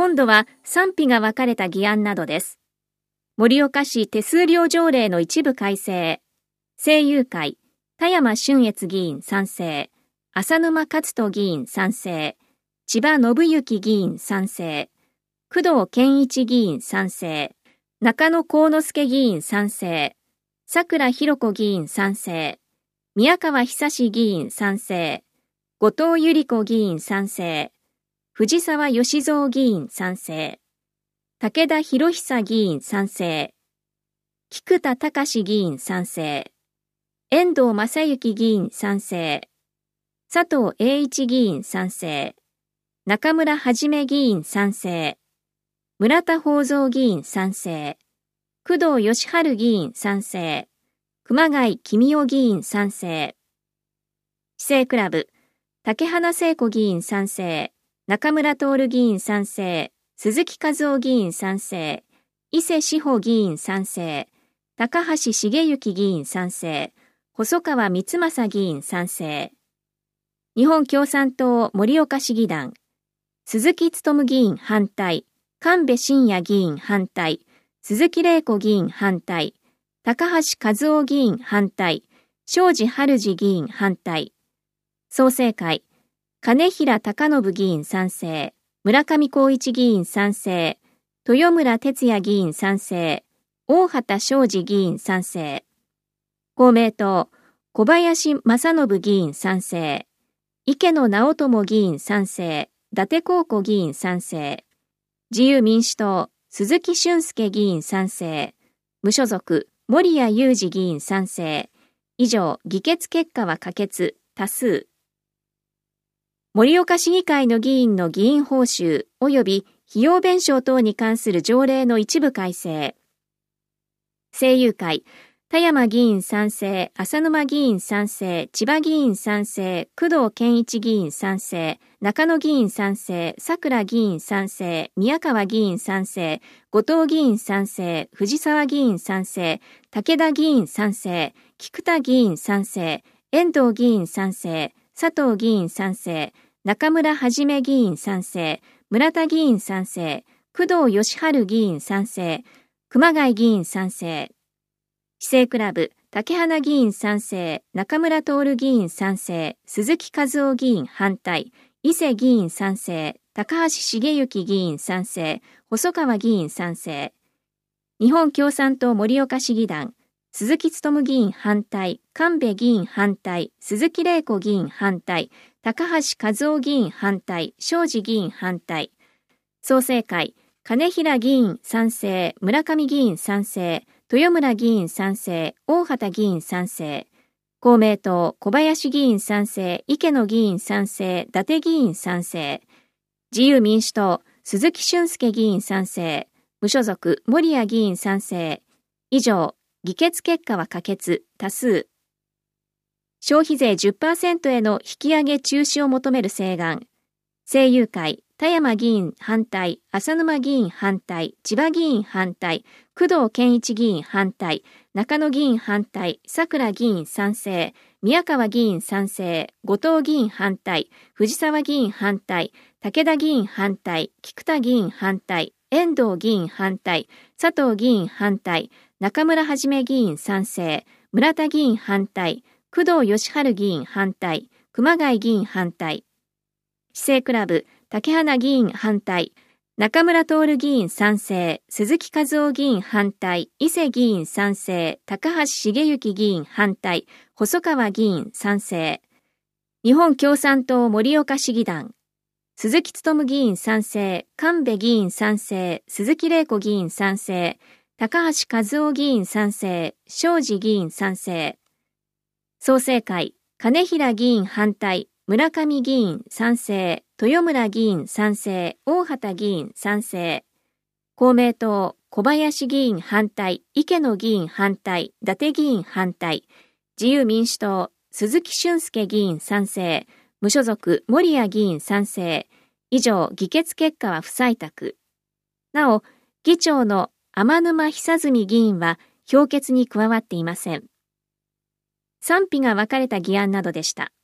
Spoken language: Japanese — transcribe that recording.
今度は賛否が分かれた議案などです。盛岡市手数料条例の一部改正。政友会、田山俊悦議員賛成。浅沼勝人議員賛成。千葉信之議員賛成。工藤健一議員賛成。中野幸之助議員賛成。桜弘子議員賛成。宮川久志議員賛成。後藤百合子議員賛成。藤沢義蔵議員賛成。武田博久議員賛成。菊田隆議員賛成。遠藤正幸議員賛成。佐藤栄一議員賛成。中村はじめ議員賛成。村田宝蔵議員賛成。工藤義治議員賛成。熊谷公夫議員賛成。市政クラブ、竹花聖子議員賛成。中村徹議員賛成。鈴木和夫議員賛成。伊勢志保議員賛成。高橋茂之議員賛成。細川光正議員賛成。日本共産党盛岡市議団、鈴木勉議員反対。神戸信也議員反対。鈴木玲子議員反対。高橋和夫議員反対。庄司春司議員反対。創成会、金平隆信議員賛成。村上光一議員賛成。豊村哲也議員賛成。大畑昌司議員賛成。公明党、小林正信議員賛成。池野直人議員賛成。伊達公子議員賛成。自由民主党、鈴木俊介議員賛成。無所属、森谷裕二議員賛成。以上、議決結果は可決、多数。盛岡市議会の議員の議員報酬及び費用弁償等に関する条例の一部改正。政友会、田山議員賛成、浅沼議員賛成、千葉議員賛成、工藤健一議員賛成、中野議員賛成、桜議員賛成、宮川議員賛成、後藤議員賛成、藤沢議員賛成、武田議員賛成、菊田議員賛成、遠藤議員賛成、佐藤議員賛成、中村はじめ議員賛成、村田議員賛成、工藤義治議員賛成、熊谷議員賛成。市政クラブ、竹花議員賛成、中村徹議員賛成、鈴木和夫議員反対、伊勢議員賛成、高橋茂之議員賛成、細川議員賛成。日本共産党盛岡市議団、鈴木勉議員反対、神戸議員反対、鈴木玲子議員反対、高橋和夫議員反対、庄司議員反対。創成会、金平議員賛成、村上議員賛成、豊村議員賛成、大畑議員賛成。公明党、小林議員賛成、池野議員賛成、伊達議員賛成。自由民主党、鈴木俊介議員賛成。無所属、森谷議員賛成。以上、議決結果は可決、多数。消費税 10% への引き上げ中止を求める請願。政友会、田山議員反対、浅沼議員反対、千葉議員反対、工藤健一議員反対、中野議員反対、桜議員賛成、宮川議員賛成、後藤議員反対、藤沢議員反対、武田議員反対、菊田議員反対、遠藤議員反対、佐藤議員反対、中村はじめ議員賛成、村田議員反対、工藤義治議員反対、熊谷議員反対。市政クラブ、竹花議員反対、中村徹議員賛成、鈴木和夫議員反対、伊勢議員賛成、高橋茂之議員反対、細川議員賛成。日本共産党盛岡市議団、鈴木勉議員賛成、神戸議員賛成、鈴木玲子議員賛成、高橋和夫議員賛成、庄司議員賛成。創成会、金平議員反対、村上議員賛成、豊村議員賛成、大畑議員賛成。公明党、小林議員反対、池野議員反対、伊達議員反対。自由民主党、鈴木俊介議員賛成、無所属、森谷議員賛成。以上、議決結果は不採択。なお、議長の天沼久純議員は評決に加わっていません。賛否が分かれた議案などでした。